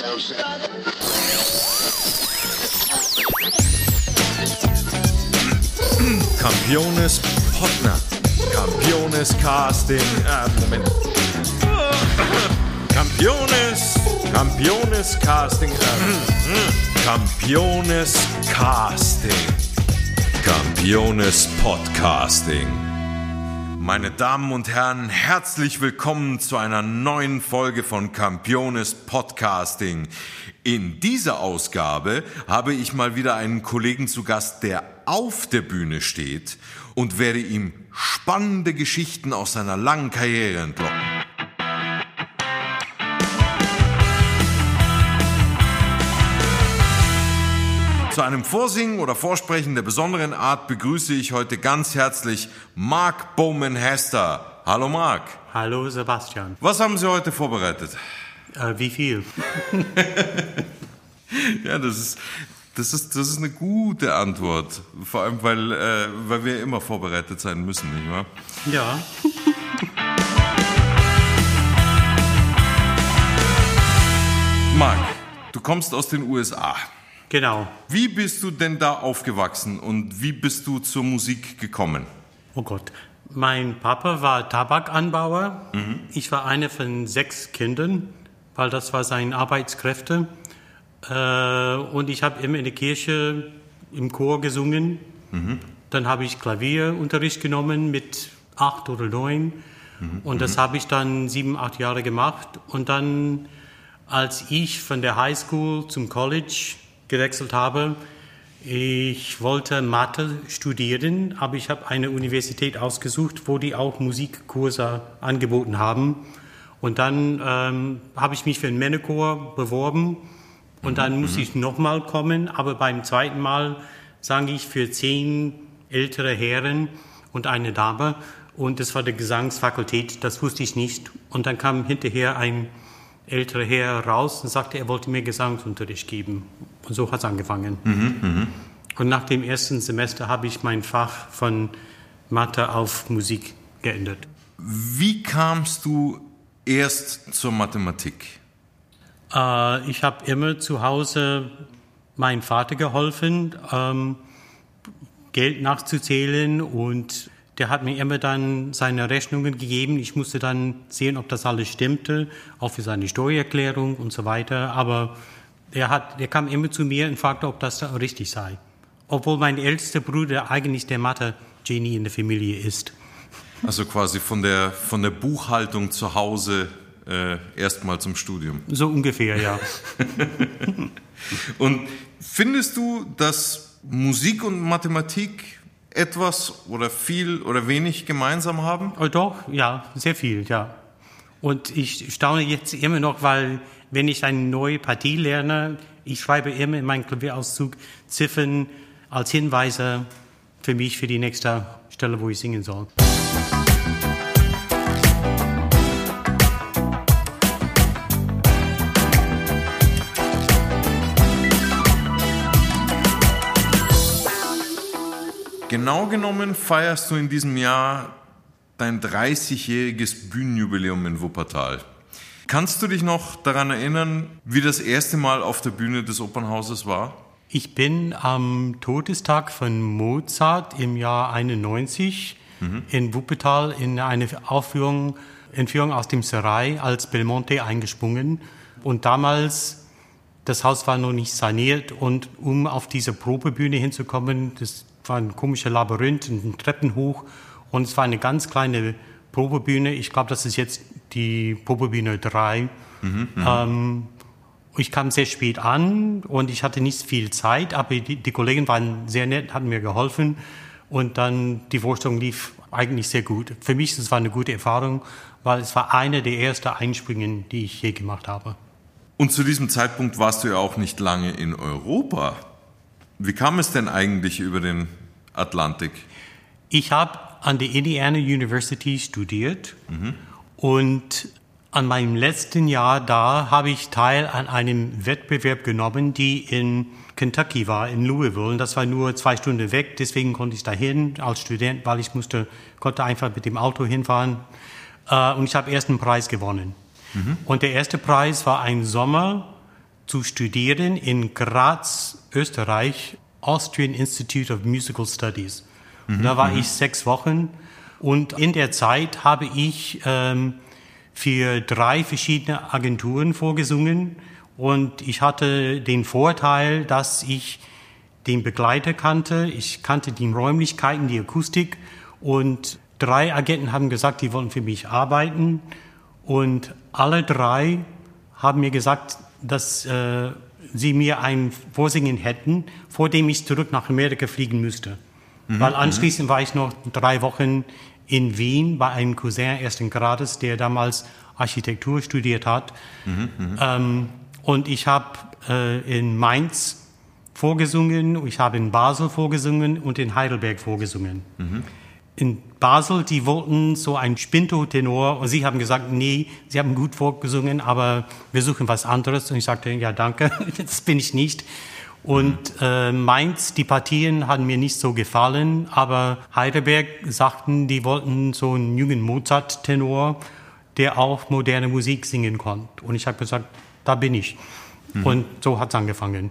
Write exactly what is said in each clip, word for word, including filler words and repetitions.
Campiones Partner. Campiones Casting. Ah, Moment. Campiones. Campiones Casting. Ah. Campiones Casting. Campiones Podcasting. Meine Damen und Herren, herzlich willkommen zu einer neuen Folge von Campiones Podcasting. In dieser Ausgabe habe ich mal wieder einen Kollegen zu Gast, der auf der Bühne steht, und werde ihm spannende Geschichten aus seiner langen Karriere entlocken. Zu einem Vorsingen oder Vorsprechen der besonderen Art begrüße ich heute ganz herzlich Mark Bowman-Hester. Hallo Mark. Hallo Sebastian. Was haben Sie heute vorbereitet? Äh, wie viel? Ja, das ist, das ist, das ist eine gute Antwort. Vor allem, weil, äh, weil wir immer vorbereitet sein müssen, nicht wahr? Ja. Mark, du kommst aus den U S A. Genau. Wie bist du denn da aufgewachsen und wie bist du zur Musik gekommen? Oh Gott. Mein Papa war Tabakanbauer. Mhm. Ich war eine von sechs Kindern, weil das war seine Arbeitskräfte. Äh, und ich habe immer in der Kirche im Chor gesungen. Mhm. Dann habe ich Klavierunterricht genommen mit acht oder neun. Mhm. Und das habe ich dann sieben, acht Jahre gemacht. Und dann, als ich von der Highschool zum College gewechselt habe, ich wollte Mathe studieren, aber ich habe eine Universität ausgesucht, wo die auch Musikkurse angeboten haben. Und dann ähm, habe ich mich für einen Männerchor beworben und dann musste ich nochmal kommen, aber beim zweiten Mal sang ich für zehn ältere Herren und eine Dame und das war die Gesangsfakultät, das wusste ich nicht. Und dann kam hinterher ein älterer Herr raus und sagte, er wollte mir Gesangsunterricht geben. Und so hat es angefangen. Mhm, mh. Und nach dem ersten Semester habe ich mein Fach von Mathe auf Musik geändert. Wie kamst du erst zur Mathematik? Äh, ich habe immer zu Hause meinem Vater geholfen, ähm, Geld nachzuzählen, und der hat mir immer dann seine Rechnungen gegeben. Ich musste dann sehen, ob das alles stimmte, auch für seine Steuererklärung und so weiter. Aber er, hat, er kam immer zu mir und fragte, ob das richtig sei. Obwohl mein ältester Bruder eigentlich der Mathe-Genie in der Familie ist. Also quasi von der, von der Buchhaltung zu Hause äh, erstmal zum Studium. So ungefähr, ja. Und findest du, dass Musik und Mathematik etwas oder viel oder wenig gemeinsam haben? Oh, doch, ja, sehr viel, ja. Und ich staune jetzt immer noch, weil wenn ich eine neue Partie lerne, ich schreibe immer in meinen Klavierauszug Ziffern als Hinweise für mich für die nächste Stelle, wo ich singen soll. Genau genommen feierst du in diesem Jahr dein dreißigjähriges Bühnenjubiläum in Wuppertal. Kannst du dich noch daran erinnern, wie das erste Mal auf der Bühne des Opernhauses war? Ich bin am Todestag von Mozart im Jahr einundneunzig mhm. in Wuppertal in eine Aufführung, Entführung aus dem Serail als Belmonte eingesprungen. Und damals, das Haus war noch nicht saniert, und um auf diese Probebühne hinzukommen, das war ein komischer Labyrinth, ein Treppen hoch, und es war eine ganz kleine Probebühne. Ich glaube, das ist jetzt die Probebühne drei. Mhm, ähm, ich kam sehr spät an und ich hatte nicht viel Zeit, aber die, die Kollegen waren sehr nett, hatten mir geholfen, und dann die Vorstellung lief eigentlich sehr gut. Für mich das war eine gute Erfahrung, weil es war eine der ersten Einspringen, die ich je gemacht habe. Und zu diesem Zeitpunkt warst du ja auch nicht lange in Europa. Wie kam es denn eigentlich über den Atlantik? Ich habe an der Indiana University studiert mhm. und an meinem letzten Jahr da habe ich teil an einem Wettbewerb genommen, die in Kentucky war, in Louisville. Und das war nur zwei Stunden weg, deswegen konnte ich dahin als Student, weil ich musste, konnte einfach mit dem Auto hinfahren. Und ich habe erst einen Preis gewonnen. Mhm. Und der erste Preis war ein Sommer zu studieren in Graz, Österreich, Austrian Institute of Musical Studies. Mhm, da war mhm. ich sechs Wochen und in der Zeit habe ich ähm, für drei verschiedene Agenturen vorgesungen und ich hatte den Vorteil, dass ich den Begleiter kannte, ich kannte die Räumlichkeiten, die Akustik und drei Agenten haben gesagt, die wollen für mich arbeiten und alle drei haben mir gesagt, dass äh, sie mir ein Vorsingen hätten, vor dem ich zurück nach Amerika fliegen müsste. Mhm, Weil anschließend war ich noch drei Wochen in Wien bei einem Cousin ersten Grades, der damals Architektur studiert hat. Mhm, ähm, und ich habe äh, in Mainz vorgesungen, ich habe in Basel vorgesungen und in Heidelberg vorgesungen. Mhm. In Basel, die wollten so ein Spinto-Tenor und sie haben gesagt, nee, sie haben gut vorgesungen, aber wir suchen was anderes. Und ich sagte, ja, danke, das bin ich nicht. Und äh, Mainz, die Partien haben mir nicht so gefallen, aber Heidelberg sagten, die wollten so einen jungen Mozart-Tenor, der auch moderne Musik singen konnte. Und ich habe gesagt, da bin ich. Mhm. Und so hat es angefangen.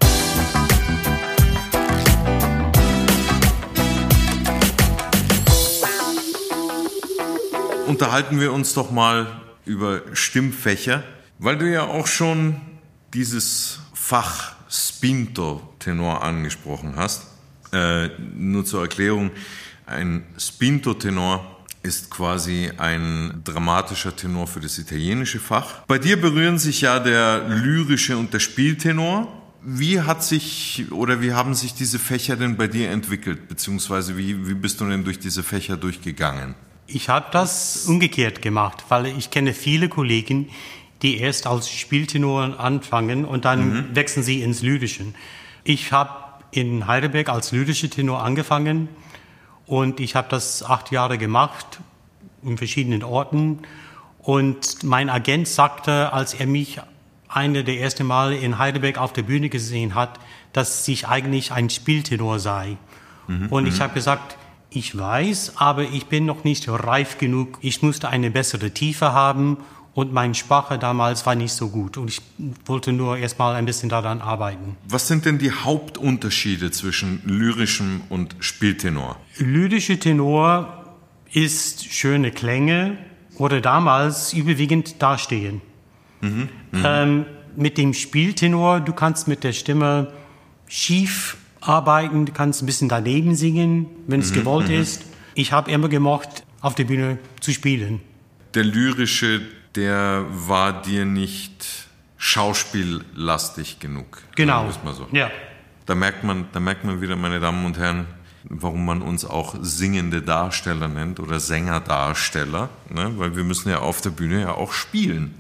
Unterhalten wir uns doch mal über Stimmfächer, weil du ja auch schon dieses Fach Spinto-Tenor angesprochen hast. Äh, nur zur Erklärung, ein Spinto-Tenor ist quasi ein dramatischer Tenor für das italienische Fach. Bei dir berühren sich ja der lyrische und der Spieltenor. Wie hat sich oder wie haben sich diese Fächer denn bei dir entwickelt, beziehungsweise wie, wie bist du denn durch diese Fächer durchgegangen? Ich habe das umgekehrt gemacht, weil ich kenne viele Kollegen, die erst als Spieltenor anfangen und dann mhm. wechseln sie ins Lyrische. Ich habe in Heidelberg als lyrischer Tenor angefangen und ich habe das acht Jahre gemacht in verschiedenen Orten. Und mein Agent sagte, als er mich eine der ersten Male in Heidelberg auf der Bühne gesehen hat, dass ich eigentlich ein Spieltenor sei. Mhm. Und ich habe gesagt, ich weiß, aber ich bin noch nicht reif genug. Ich musste eine bessere Tiefe haben und meine Sprache damals war nicht so gut. Und ich wollte nur erst mal ein bisschen daran arbeiten. Was sind denn die Hauptunterschiede zwischen lyrischem und Spieltenor? Lyrischer Tenor ist schöne Klänge oder damals überwiegend dastehen. Mhm, ähm, mit dem Spieltenor, du kannst mit der Stimme schief arbeiten, du kannst ein bisschen daneben singen, wenn es mhm, gewollt mhm. ist. Ich habe immer gemocht, auf der Bühne zu spielen. Der lyrische, der war dir nicht schauspiellastig genug. Genau. Mal so. Ja. Da merkt man, da merkt man wieder, meine Damen und Herren, warum man uns auch singende Darsteller nennt oder Sängerdarsteller, ne? Weil wir müssen ja auf der Bühne ja auch spielen.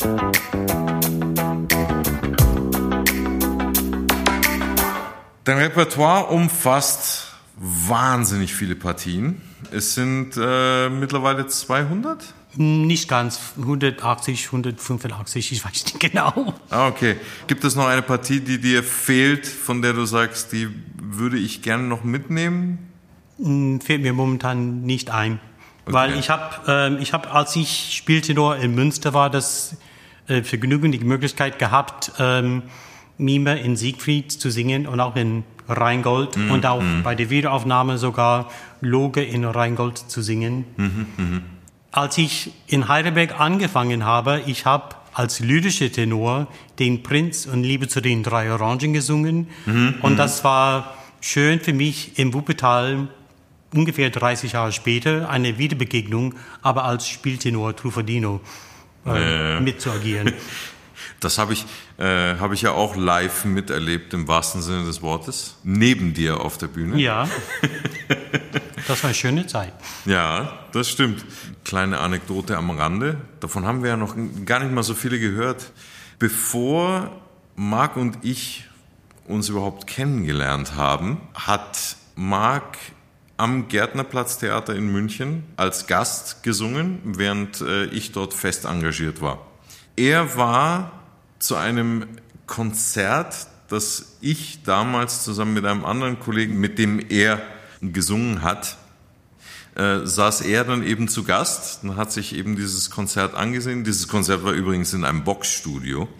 Dein Repertoire umfasst wahnsinnig viele Partien. Es sind äh, mittlerweile zweihundert? Nicht ganz, hundertachtzig, hundertfünfundachtzig, ich weiß nicht genau. Ah, okay. Gibt es noch eine Partie, die dir fehlt, von der du sagst, die würde ich gerne noch mitnehmen? Fällt mir momentan nicht ein. Okay. Weil ich habe, äh, ich hab, als ich Spieltenor in Münster war, das äh, Vergnügen, die Möglichkeit gehabt, ähm, Mime in Siegfried zu singen und auch in Rheingold mm, und auch mm. bei der Wiederaufnahme sogar Loge in Rheingold zu singen. Mm, mm. Als ich in Heidelberg angefangen habe, ich habe als lyrischer Tenor den Prinz und Liebe zu den drei Orangen gesungen mm, und mm. das war schön für mich im Wuppertal ungefähr dreißig Jahre später eine Wiederbegegnung, aber als Spieltenor Truffaldino äh, äh. mitzuagieren. Das habe ich, äh, hab ich ja auch live miterlebt, im wahrsten Sinne des Wortes. Neben dir auf der Bühne. Ja, das war eine schöne Zeit. Ja, das stimmt. Kleine Anekdote am Rande. Davon haben wir ja noch gar nicht mal so viele gehört. Bevor Marc und ich uns überhaupt kennengelernt haben, hat Marc am Gärtnerplatztheater in München als Gast gesungen, während äh, ich dort fest engagiert war. Er war zu einem Konzert, das ich damals zusammen mit einem anderen Kollegen, mit dem er gesungen hat, äh, saß er dann eben zu Gast und hat sich eben dieses Konzert angesehen. Dieses Konzert war übrigens in einem Boxstudio.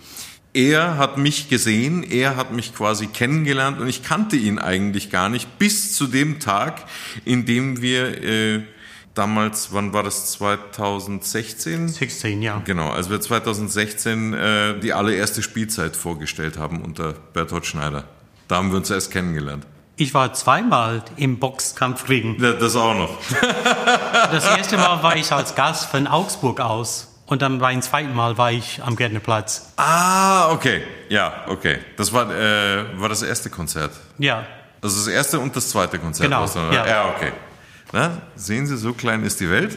Er hat mich gesehen, er hat mich quasi kennengelernt und ich kannte ihn eigentlich gar nicht bis zu dem Tag, in dem wir äh, damals, wann war das, zwanzig sechzehn? sechzehn, ja. Genau, als wir zwanzig sechzehn äh, die allererste Spielzeit vorgestellt haben unter Berthold Schneider. Da haben wir uns erst kennengelernt. Ich war zweimal im Boxkampfring. Ja, das auch noch. Das erste Mal war ich als Gast von Augsburg aus. Und dann beim zweiten Mal war ich am Gärtnerplatz. Ah, okay. Ja, okay. Das war, äh, war das erste Konzert. Ja. Also das erste und das zweite Konzert. Genau, was dann, ja. Ja, okay. Na, sehen Sie, so klein ist die Welt.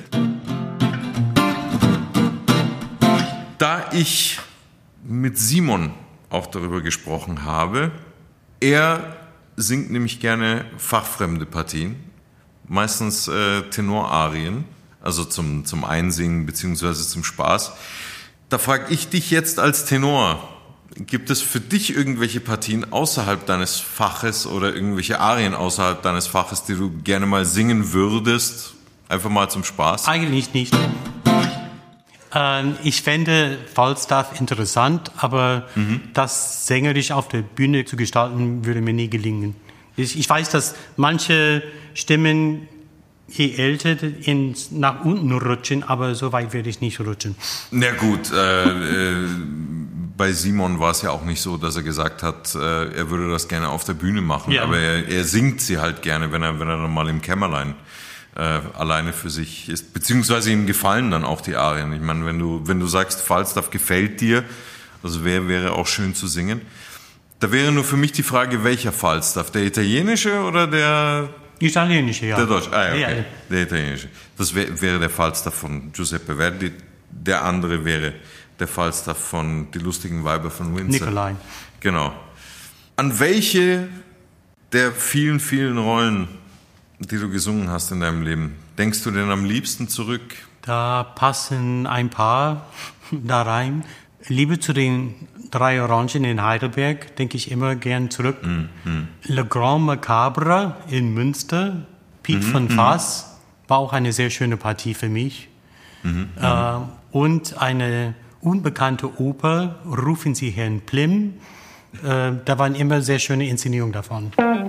Da ich mit Simon auch darüber gesprochen habe, er singt nämlich gerne fachfremde Partien, meistens äh, Tenorarien. Also zum, zum Einsingen beziehungsweise zum Spaß. Da frage ich dich jetzt als Tenor, gibt es für dich irgendwelche Partien außerhalb deines Faches oder irgendwelche Arien außerhalb deines Faches, die du gerne mal singen würdest? Einfach mal zum Spaß? Eigentlich nicht. Ähm, ich fände Falstaff interessant, aber mhm. das sängerisch auf der Bühne zu gestalten, würde mir nie gelingen. Ich, ich weiß, dass manche Stimmen je älter ins, nach unten rutschen, aber so weit werde ich nicht rutschen. Na gut, äh, äh, bei Simon war es ja auch nicht so, dass er gesagt hat, äh, er würde das gerne auf der Bühne machen, ja. aber er, er singt sie halt gerne, wenn er, wenn er dann mal im Kämmerlein äh, alleine für sich ist, beziehungsweise ihm gefallen dann auch die Arien. Ich meine, wenn du, wenn du sagst, Falstaff gefällt dir, also wäre, wäre auch schön zu singen. Da wäre nur für mich die Frage, welcher Falstaff, der italienische oder der... Italienische, ja. Der Deutsche, ah, okay. Ja, ja. Der italienische. Das wär, wäre der Falstaff von Giuseppe Verdi. Der andere wäre der Falstaff von Die lustigen Weiber von Windsor. Nicolai. Genau. An welche der vielen, vielen Rollen, die du gesungen hast in deinem Leben, denkst du denn am liebsten zurück? Da passen ein paar da rein. Liebe zu den drei Orangen in Heidelberg, denke ich immer gern zurück. Mm-hmm. Le Grand Macabre in Münster, Piet mm-hmm. von Fass, war auch eine sehr schöne Partie für mich. Mm-hmm. Äh, und eine unbekannte Oper, Rufen Sie Herrn Plim. Äh, da waren immer sehr schöne Inszenierungen davon.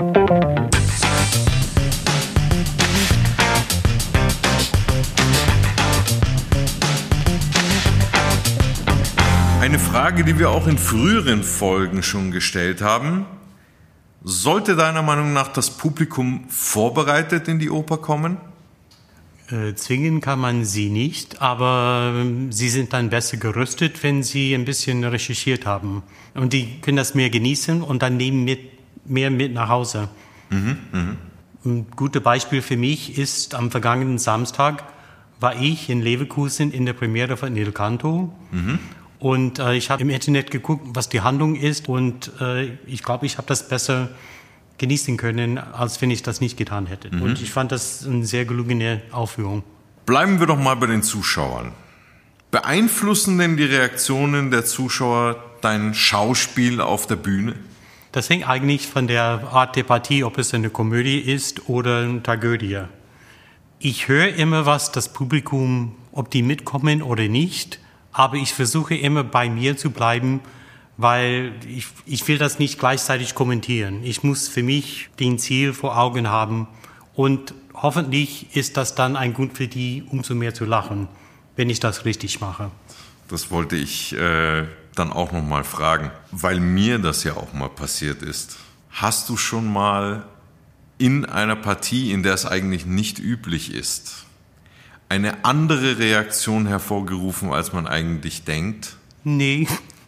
Eine Frage, die wir auch in früheren Folgen schon gestellt haben. Sollte deiner Meinung nach das Publikum vorbereitet in die Oper kommen? Äh, zwingen kann man sie nicht, aber sie sind dann besser gerüstet, wenn sie ein bisschen recherchiert haben. Und die können das mehr genießen und dann nehmen mit, mehr mit nach Hause. Mhm, mh. Ein gutes Beispiel für mich ist, am vergangenen Samstag war ich in Leverkusen in der Premiere von Il Canto. Mhm. Und äh, ich habe im Internet geguckt, was die Handlung ist. Und äh, ich glaube, ich habe das besser genießen können, als wenn ich das nicht getan hätte. Mhm. Und ich fand das eine sehr gelungene Aufführung. Bleiben wir doch mal bei den Zuschauern. Beeinflussen denn die Reaktionen der Zuschauer dein Schauspiel auf der Bühne? Das hängt eigentlich von der Art der Partie, ob es eine Komödie ist oder eine Tragödie. Ich höre immer, was das Publikum, ob die mitkommen oder nicht. Aber ich versuche immer bei mir zu bleiben, weil ich, ich will das nicht gleichzeitig kommentieren. Ich muss für mich den Ziel vor Augen haben und hoffentlich ist das dann ein Grund für die, umso mehr zu lachen, wenn ich das richtig mache. Das wollte ich äh, dann auch noch mal fragen, weil mir das ja auch mal passiert ist. Hast du schon mal in einer Partie, in der es eigentlich nicht üblich ist, eine andere Reaktion hervorgerufen, als man eigentlich denkt? Nee.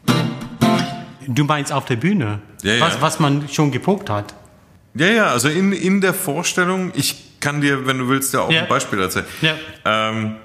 Du meinst auf der Bühne? Ja, ja. Was, was man schon geprobt hat? Ja, ja, also in, in der Vorstellung, ich kann dir, wenn du willst, ja auch ja. ein Beispiel erzählen. Ja. Ähm,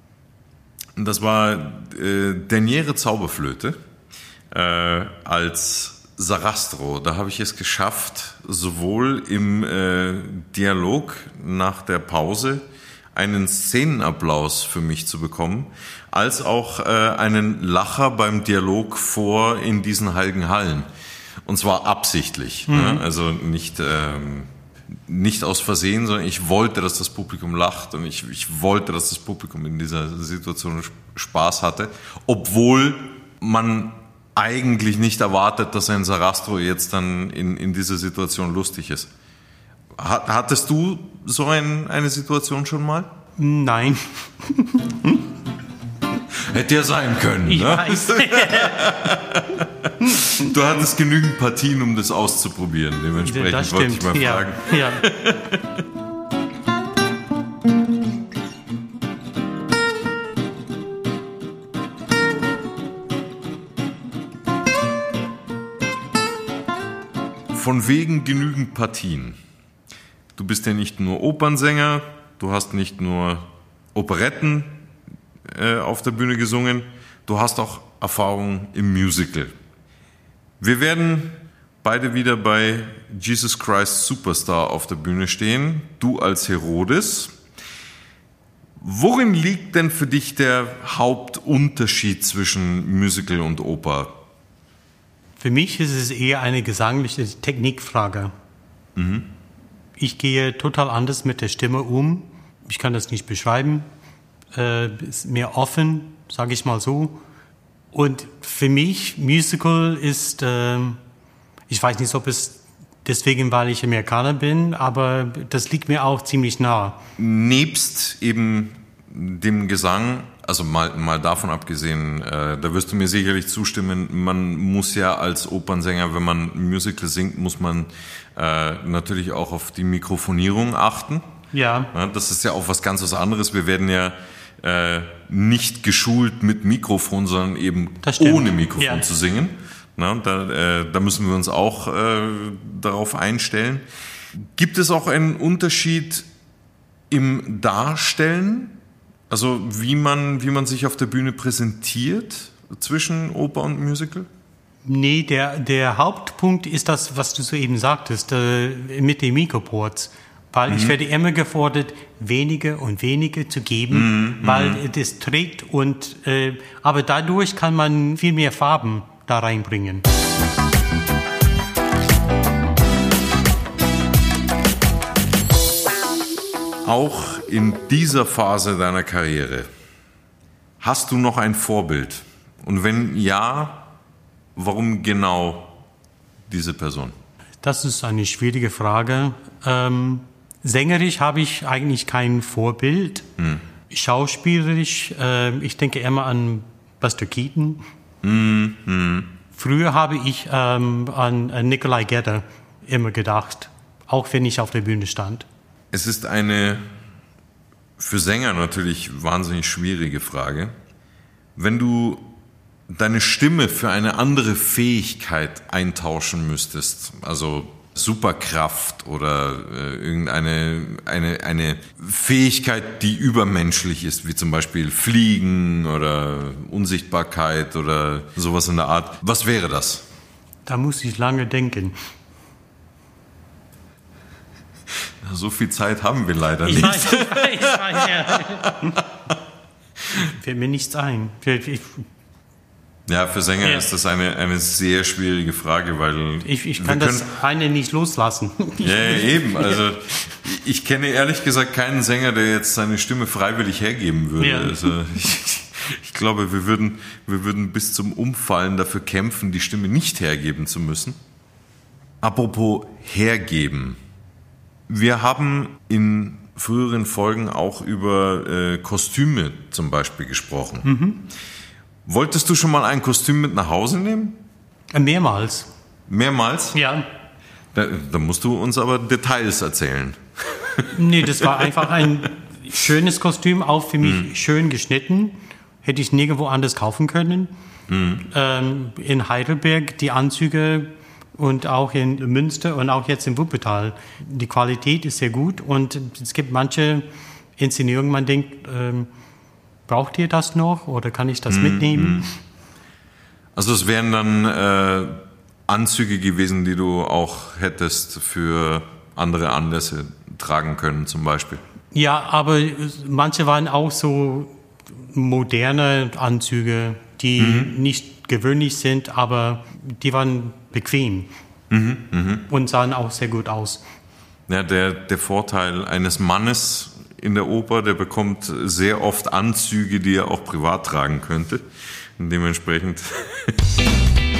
das war äh, Derniere Zauberflöte äh, als Sarastro. Da habe ich es geschafft, sowohl im äh, Dialog nach der Pause einen Szenenapplaus für mich zu bekommen, als auch äh, einen Lacher beim Dialog vor in diesen heiligen Hallen. Und zwar absichtlich. Mhm. Ne? Also nicht, ähm, nicht aus Versehen, sondern ich wollte, dass das Publikum lacht und ich, ich wollte, dass das Publikum in dieser Situation Spaß hatte, obwohl man eigentlich nicht erwartet, dass ein Sarastro jetzt dann in, in dieser Situation lustig ist. Hat, hattest du so ein, eine Situation schon mal? Nein. Hätte ja sein können. Ich ne? weiß. Du hattest genügend Partien, um das auszuprobieren. Dementsprechend Das wollte ich stimmt. mal Ja. fragen. Ja. Von wegen genügend Partien. Du bist ja nicht nur Opernsänger, du hast nicht nur Operetten äh, auf der Bühne gesungen, du hast auch Erfahrung im Musical. Wir werden beide wieder bei Jesus Christ Superstar auf der Bühne stehen, du als Herodes. Worin liegt denn für dich der Hauptunterschied zwischen Musical und Oper? Für mich ist es eher eine gesangliche Technikfrage. Mhm. Ich gehe total anders mit der Stimme um. Ich kann das nicht beschreiben. Äh, ist mehr offen, sage ich mal so. Und für mich, Musical ist, äh, ich weiß nicht, ob es deswegen, weil ich Amerikaner bin, aber das liegt mir auch ziemlich nah. Nebst eben dem Gesang, also mal, mal davon abgesehen, äh, da wirst du mir sicherlich zustimmen, man muss ja als Opernsänger, wenn man Musical singt, muss man äh, natürlich auch auf die Mikrofonierung achten. Ja. Ja, das ist ja auch was ganz was anderes. Wir werden ja äh, nicht geschult mit Mikrofon, sondern eben ohne Mikrofon ja. zu singen. Na, da, äh, da müssen wir uns auch äh, darauf einstellen. Gibt es auch einen Unterschied im Darstellen? Also wie man, wie man sich auf der Bühne präsentiert zwischen Oper und Musical? Nee, der, der Hauptpunkt ist das, was du soeben sagtest, äh, mit den Mikroports. Weil mhm. ich werde immer gefordert, weniger und weniger zu geben, mhm. weil mhm. das trägt und, äh, aber dadurch kann man viel mehr Farben da reinbringen. Auch in dieser Phase deiner Karriere, hast du noch ein Vorbild? Und wenn ja, warum genau diese Person? Das ist eine schwierige Frage. Ähm, sängerisch habe ich eigentlich kein Vorbild. Hm. Schauspielerisch, äh, ich denke immer an Buster Keaton. Hm, hm. Früher habe ich ähm, an, an Nikolai Gedda immer gedacht, auch wenn ich auf der Bühne stand. Es ist eine für Sänger natürlich wahnsinnig schwierige Frage. Wenn du deine Stimme für eine andere Fähigkeit eintauschen müsstest, also Superkraft oder äh, irgendeine eine, eine Fähigkeit, die übermenschlich ist, wie zum Beispiel Fliegen oder Unsichtbarkeit oder sowas in der Art, was wäre das? Da muss ich lange denken. So viel Zeit haben wir leider ich nicht. Weiß, ich weiß, ich weiß, ja. Fällt mir nichts ein. Ich, ja, für Sänger ja. ist das eine, eine sehr schwierige Frage, weil... Ich, ich kann das eine nicht loslassen. Ja, ja, eben. Also ich kenne ehrlich gesagt keinen Sänger, der jetzt seine Stimme freiwillig hergeben würde. Ja. Also ich, ich glaube, wir würden, wir würden bis zum Umfallen dafür kämpfen, die Stimme nicht hergeben zu müssen. Apropos hergeben. Wir haben in früheren Folgen auch über äh, Kostüme zum Beispiel gesprochen. Mhm. Wolltest du schon mal ein Kostüm mit nach Hause nehmen? Mehrmals. Mehrmals? Ja. Da, da musst du uns aber Details erzählen. Nee, das war einfach ein schönes Kostüm, auch für mich mhm. schön geschnitten. Hätte ich nirgendwo anders kaufen können. Mhm. Ähm, in Heidelberg die Anzüge und auch in Münster und auch jetzt in Wuppertal. Die Qualität ist sehr gut und es gibt manche Inszenierungen, man denkt, ähm, braucht ihr das noch oder kann ich das mm, mitnehmen? Also es wären dann äh, Anzüge gewesen, die du auch hättest für andere Anlässe tragen können zum Beispiel? Ja, aber manche waren auch so moderne Anzüge, die mhm. nicht gewöhnlich sind, aber die waren bequem mhm, mh. und sahen auch sehr gut aus. Ja, der, der Vorteil eines Mannes in der Oper, der bekommt sehr oft Anzüge, die er auch privat tragen könnte. Und dementsprechend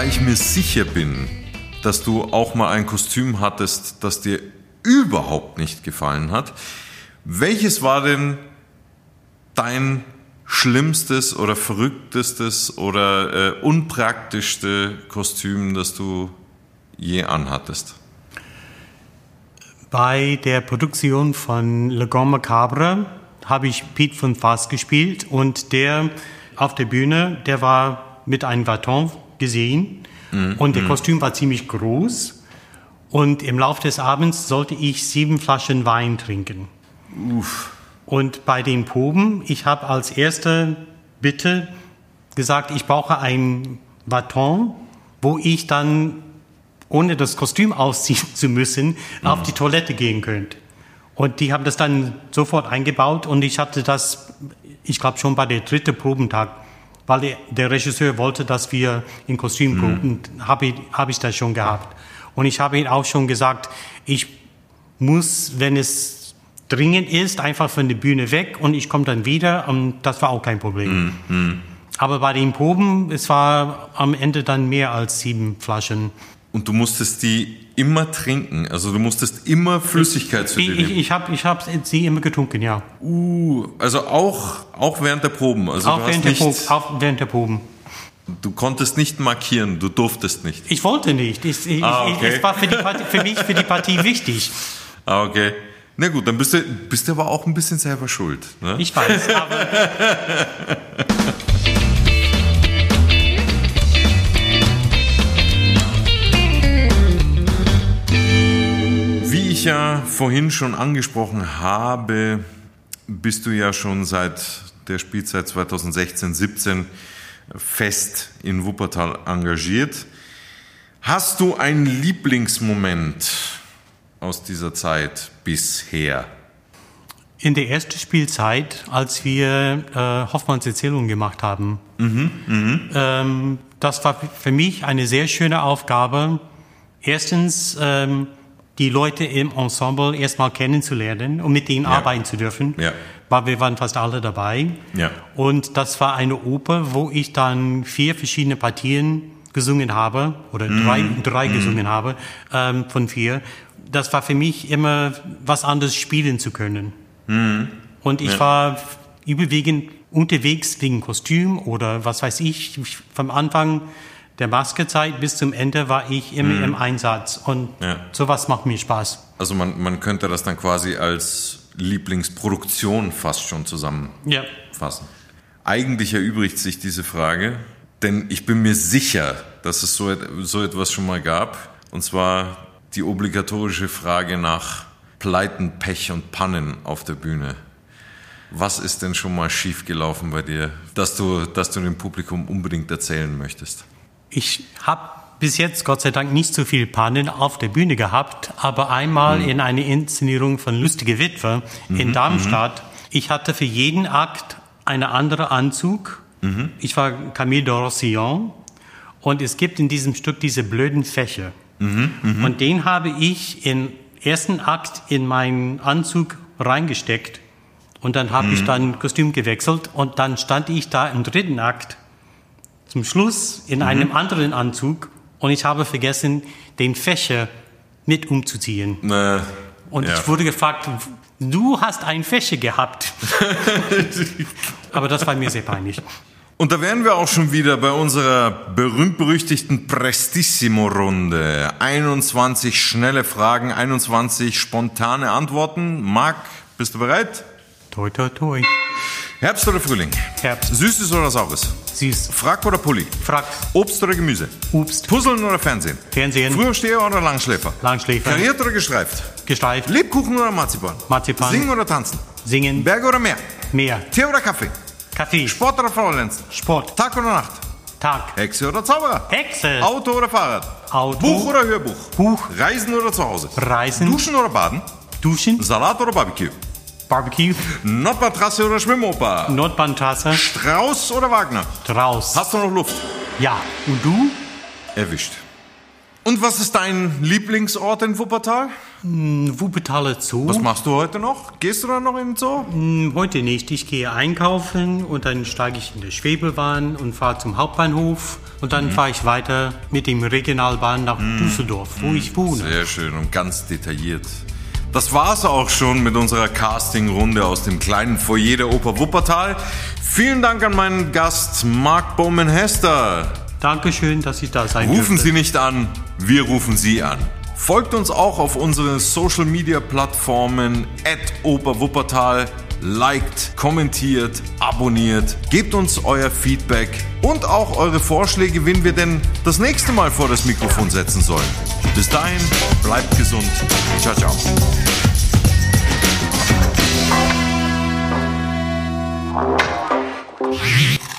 da ich mir sicher bin, dass du auch mal ein Kostüm hattest, das dir überhaupt nicht gefallen hat, welches war denn dein schlimmstes oder verrücktestes oder äh, unpraktischste Kostüm, das du je anhattest? Bei der Produktion von Le Grand Macabre habe ich Piet von Faas gespielt und der auf der Bühne, der war mit einem Baton gesehen mm, und der mm. Kostüm war ziemlich groß und im Laufe des Abends sollte ich sieben Flaschen Wein trinken. Uff. Und bei den Proben, ich habe als erste Bitte gesagt, ich brauche ein Baton, wo ich dann, ohne das Kostüm ausziehen zu müssen, mhm. auf die Toilette gehen könnte. Und die haben das dann sofort eingebaut und ich hatte das, ich glaube schon bei der dritten Probentag, weil der, der Regisseur wollte, dass wir in Kostüm proben, mhm. habe ich, hab ich das schon gehabt. Und ich habe ihm auch schon gesagt, ich muss, wenn es dringend ist, einfach von der Bühne weg und ich komme dann wieder und das war auch kein Problem. Mhm. Aber bei den Proben, es war am Ende dann mehr als sieben Flaschen. Und du musstest die immer trinken, also du musstest immer Flüssigkeit zu dir nehmen? Ich, ich habe ich hab sie immer getrunken, ja. Uh, also auch, auch während der Proben? Also auch, du während hast der nicht, Proben, auch während der Proben. Du konntest nicht markieren, du durftest nicht? Ich wollte nicht. Ich, ich, ah, okay. ich, es war für, die Partie, für mich für die Partie wichtig. Ah, okay. Na gut, dann bist du, bist du aber auch ein bisschen selber schuld. Ne? Ich weiß, aber... Wie ich ja vorhin schon angesprochen habe, bist du ja schon seit der Spielzeit zwanzig sechzehn siebzehn fest in Wuppertal engagiert. Hast du einen Lieblingsmoment aus dieser Zeit bisher? In der ersten Spielzeit, als wir äh, Hoffmanns Erzählung gemacht haben, mhm, mh. ähm, das war für mich eine sehr schöne Aufgabe. Erstens, ähm, die Leute im Ensemble erstmal kennenzulernen und mit denen ja. arbeiten zu dürfen, ja. weil wir waren fast alle dabei. Ja. Und das war eine Oper, wo ich dann vier verschiedene Partien gesungen habe, oder mm. drei, drei mm. gesungen habe, ähm, von vier. Das war für mich immer was anderes spielen zu können. Mm. Und ich ja. war überwiegend unterwegs wegen Kostüm oder was weiß ich. Vom Anfang der Maskezeit bis zum Ende war ich immer mm. im Einsatz. Und ja. sowas macht mir Spaß. Also man, man könnte das dann quasi als Lieblingsproduktion fast schon zusammenfassen. Ja. Eigentlich erübrigt sich diese Frage, denn ich bin mir sicher, dass es so, so etwas schon mal gab. Und zwar die obligatorische Frage nach Pleiten, Pech und Pannen auf der Bühne. Was ist denn schon mal schiefgelaufen bei dir, dass du, dass du dem Publikum unbedingt erzählen möchtest? Ich habe bis jetzt Gott sei Dank nicht so viel Pannen auf der Bühne gehabt, aber einmal mhm. in einer Inszenierung von Lustige Witwe mhm. in Darmstadt. Mhm. Ich hatte für jeden Akt einen anderen Anzug. Mhm. Ich war Camille de Rossillon und es gibt in diesem Stück diese blöden Fächer. Mhm. Mhm. Und den habe ich im ersten Akt in meinen Anzug reingesteckt und dann habe mhm. ich dann Kostüm gewechselt und dann stand ich da im dritten Akt zum Schluss in mhm. einem anderen Anzug und ich habe vergessen, den Fächer mit umzuziehen. Äh, und ja. ich wurde gefragt, du hast einen Fächer gehabt. Aber das war mir sehr peinlich. Und da wären wir auch schon wieder bei unserer berühmt-berüchtigten Prestissimo-Runde. einundzwanzig schnelle Fragen, einundzwanzig spontane Antworten. Marc, bist du bereit? Toi, toi, toi. Herbst oder Frühling? Herbst. Süßes oder Saures? Süß. Frack oder Pulli? Frack. Obst oder Gemüse? Obst. Puzzeln oder Fernsehen? Fernsehen. Frühaufsteher oder Langschläfer? Langschläfer. Kariert oder gestreift? Gestreift. Lebkuchen oder Marzipan? Marzipan. Singen oder tanzen? Singen. Berge oder Meer? Meer. Tee oder Kaffee? Kaffee. Sport oder Faulenzen? Sport. Tag oder Nacht? Tag. Hexe oder Zauberer? Hexe. Auto oder Fahrrad? Auto. Buch oder Hörbuch? Buch. Reisen oder zu Hause? Reisen. Duschen oder Baden? Duschen. Salat oder Barbecue? Barbecue. Nordbahntrasse oder Schwimmoper? Nordbahntrasse. Strauß oder Wagner? Strauß. Hast du noch Luft? Ja. Und du? Erwischt. Und was ist dein Lieblingsort in Wuppertal? Wuppertaler Zoo. Was machst du heute noch? Gehst du da noch in den Zoo? Heute nicht. Ich gehe einkaufen und dann steige ich in die Schwebebahn und fahre zum Hauptbahnhof. Und dann mhm. fahre ich weiter mit dem Regionalbahn nach mhm. Düsseldorf, wo mhm. ich wohne. Sehr schön und ganz detailliert. Das war's auch schon mit unserer Casting-Runde aus dem kleinen Foyer der Oper Wuppertal. Vielen Dank an meinen Gast Marc Baumann-Hester. Dankeschön, dass ich da sein Rufen durfte. Sie nicht an, wir rufen Sie an. Folgt uns auch auf unseren Social-Media-Plattformen at Oper Wuppertal. Liked, kommentiert, abonniert, gebt uns euer Feedback und auch eure Vorschläge, wen wir denn das nächste Mal vor das Mikrofon setzen sollen. Bis dahin, bleibt gesund. Ciao, ciao.